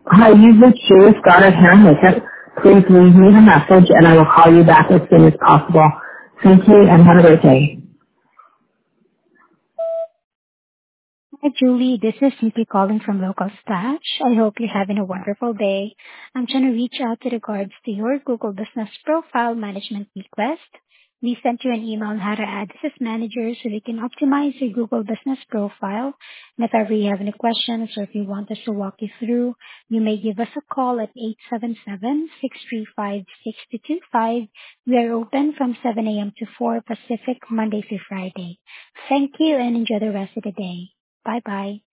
Hi, you've reached Julia Scott at Hair and Makeup. Please leave me a message and I will call you back as soon as possible. Thank you and have a great day. Hi, Julie. This is CP calling from Local Stash. I hope you're having a wonderful day. I'm trying to reach out with regards to your Google Business Profile Management request. We sent you an email on how to add this as manager so we can optimize your Google Business Profile. And if ever you have any questions or if you want us to walk you through, you may give us a call at 877-635-6225. We are open from 7 a.m. to 4 Pacific, Monday through Friday. Thank you and enjoy the rest of the day. Bye bye.